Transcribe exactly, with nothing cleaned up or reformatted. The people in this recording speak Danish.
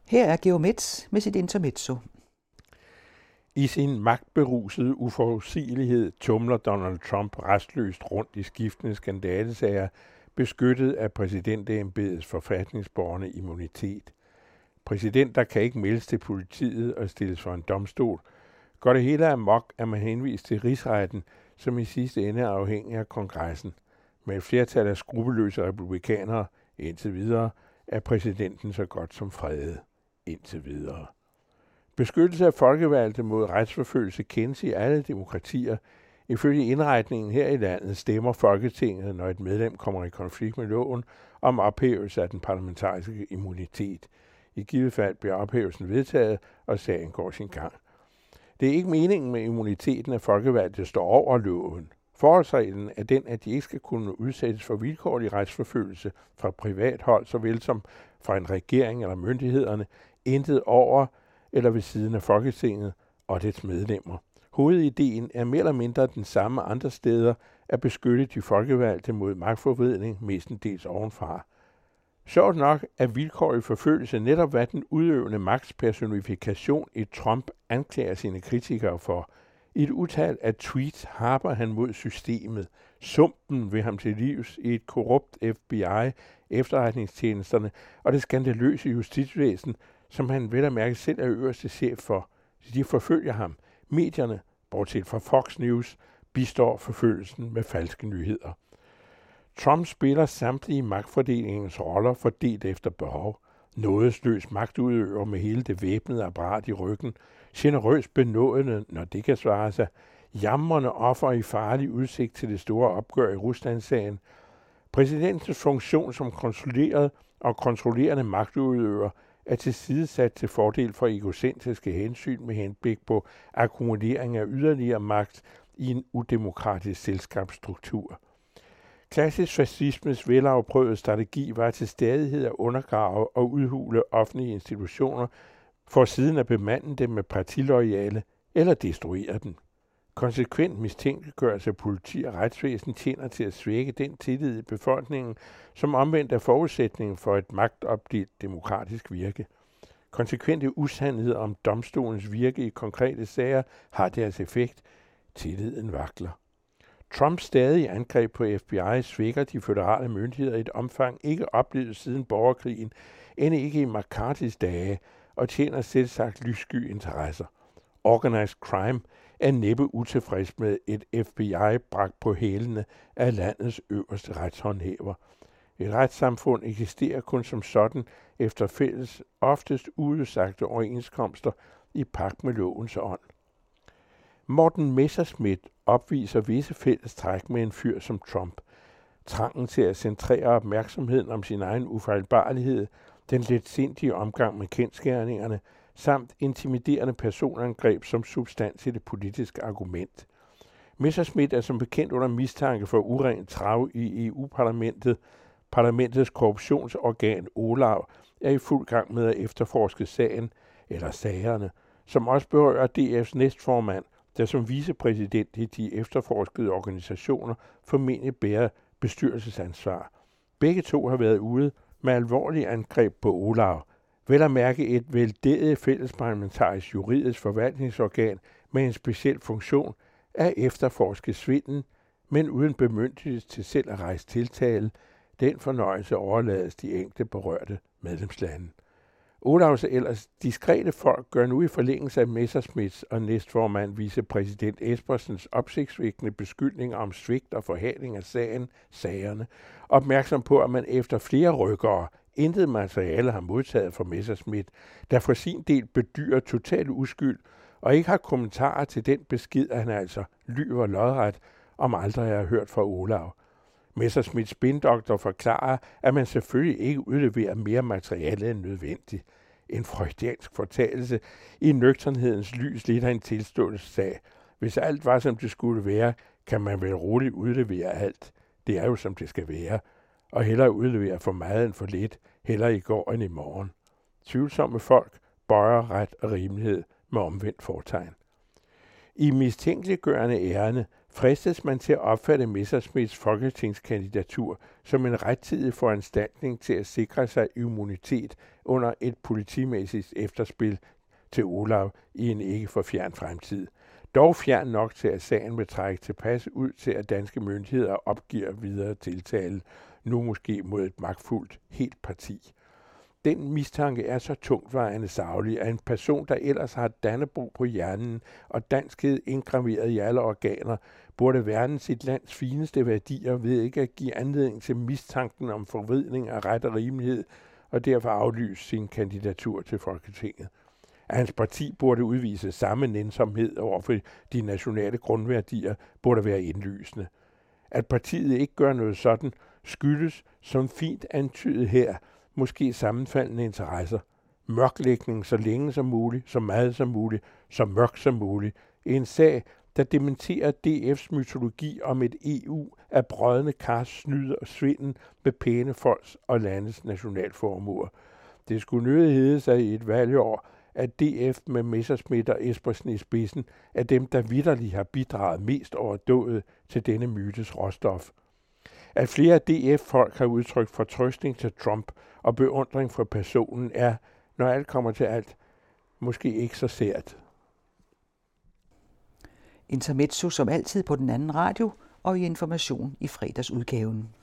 Her er Geomets med sit intermezzo. I sin magtberusede uforudsigelighed tumler Donald Trump restløst rundt i skiftende skandalesager, beskyttet af præsidentembedets forfatningsbårne immunitet. Præsidenter kan ikke meldes til politiet og stilles for en domstol. Går det hele amok, er man henvist til rigsretten, som i sidste ende er afhængig af kongressen. Med et flertal af skrupelløse republikanere indtil videre, er præsidenten så godt som fredet indtil videre. Beskyttelse af folkevalgte mod retsforfølgelse kendes i alle demokratier. Ifølge indretningen her i landet stemmer Folketinget, når et medlem kommer i konflikt med loven, om ophævelse af den parlamentariske immunitet. I givet fald bliver ophævelsen vedtaget, og sagen går sin gang. Det er ikke meningen med immuniteten, at folkevalgte står over loven. Forholdsreglen er den, at de ikke skal kunne udsættes for vilkårlig retsforfølgelse fra privat hold, såvel som fra en regering eller myndighederne, intet over eller ved siden af Folketinget og dets medlemmer. Hovedideen er mere eller mindre den samme andre steder, at beskytte de folkevalgte mod magtforvridning, mestendels ovenfra. Sjovt nok er vilkårlig forfølgelse netop hvad den udøvende magts personifikation i Trump anklager sine kritikere for. I et utal af tweets harper han mod systemet. Sumpen vil ham til livs i et korrupt F B I, efterretningstjenesterne og det skandaløse justitsvæsen, som han vel at mærke selv er øverste chef for. De forfølger ham. Medierne, bortset fra Fox News, bistår forfølgelsen med falske nyheder. Trump spiller samtlige magtfordelingens roller fordelt efter behov. Nådesløs magtudøver med hele det væbnede apparat i ryggen, generøst benådende, når det kan svare sig, jamrende offer i farlig udsigt til det store opgør i Ruslandssagen. Præsidentens funktion som kontrolleret og kontrollerende magtudøver er tilsidesat til fordel for egocentriske hensyn med henblik på akkumulering af yderligere magt i en udemokratisk selskabsstruktur. Klassisk fascismes velafprøvede strategi var til stadighed at undergrave og udhule offentlige institutioner for siden at bemande dem med partiloyale eller destruere dem. Konsekvent mistænkeliggørelse af politi og retsvæsen tjener til at svække den tillid i befolkningen, som omvendt er forudsætningen for et magtopdelt demokratisk virke. Konsekvente usandheder om domstolens virke i konkrete sager har deres effekt. Tilliden vakler. Trumps stadige angreb på F B I svækker de føderale myndigheder i et omfang ikke oplevet siden borgerkrigen, end ikke i McCarthy's dage, og tjener selvsagt lyssky interesser. Organized crime er næppe utilfreds med et F B I bragt på hælene af landets øverste retshåndhæver. Et retssamfund eksisterer kun som sådan efter fælles, oftest udsagte overenskomster i pagt med lovens ånd. Morten Messerschmidt opviser visse fælles træk med en fyr som Trump. Trangen til at centrere opmærksomheden om sin egen ufejlbarlighed, den letsindige omgang med kendsgerningerne, samt intimiderende personangreb som substans i det politiske argument. Messerschmidt er som bekendt under mistanke for urent trav i E U-parlamentet. Parlamentets korruptionsorgan OLAF er i fuld gang med at efterforske sagen, eller sagerne, som også berører D F's næstformand, der som vicepræsident i de efterforskede organisationer formentlig bærer bestyrelsesansvar. Begge to har været ude med alvorlige angreb på OLAF, vel at mærke et veldediget fællesparlamentarisk juridisk forvaltningsorgan med en speciel funktion at efterforske svindel, men uden bemyndigelse til selv at rejse tiltale. Den fornøjelse overlades de enkelte berørte medlemslande. Olafs ellers diskrete folk gør nu i forlængelse af Messerschmidts og næstformand vicepræsident Espersens opsigtsvækkende beskyldninger om svigt og forhaling af sagen, sagerne, opmærksom på, at man efter flere rykkere intet materiale har modtaget fra Messerschmidt, der for sin del bedyrer total uskyld og ikke har kommentarer til den besked, at han altså lyver lodret, om aldrig har hørt fra Olaf. Messerschmidts spindoktor forklarer, at man selvfølgelig ikke udleverer mere materiale end nødvendigt. En freudiansk fortalelse i nøgternhedens lys lidt af en tilståelsessag. Hvis alt var, som det skulle være, kan man vel roligt udlevere alt. Det er jo, som det skal være. Og hellere udlevere for meget end for lidt, hellere i går end i morgen. Tvivlsomme folk bøjer ret og rimelighed med omvendt fortegn. I mistænkeliggørende ærende Fristes man til at opfatte Messerschmidts folketingskandidatur som en rettidig foranstaltning til at sikre sig immunitet under et politimæssigt efterspil til Olav i en ikke for fjern fremtid. Dog fjern nok til, at sagen vil trække tilpas ud til, at danske myndigheder opgiver videre tiltale, nu måske mod et magtfuldt helt parti. Den mistanke er så tungtvejende saglig, at en person, der ellers har Dannebrog på hjernen og danskhed indgraveret i alle organer, burde værne sit lands fineste værdier ved ikke at give anledning til mistanken om forvridning af ret og rimelighed, og derfor aflyse sin kandidatur til Folketinget. At hans parti burde udvise samme nænsomhed over for de nationale grundværdier, burde være indlysende. At partiet ikke gør noget sådan, skyldes, som fint antydet her, måske sammenfaldende interesser. Mørklægning så længe som muligt, så meget som muligt, så mørk som muligt. En sag, der dementerer D F's mytologi om et E U af brodne kars, snyd og svindel med pæne folks og landets nationalformuer. Det skulle nødig hedde sig i et valgår, at D F med Messerschmidt og Espersen i spidsen er dem, der vitterligt har bidraget mest overdådet til denne mytes råstof. At flere D F-folk har udtrykt fortrøstning til Trump og beundring for personen er, når alt kommer til alt, måske ikke så sært. Intermezzo som altid på den anden radio og i Information i fredagsudgaven.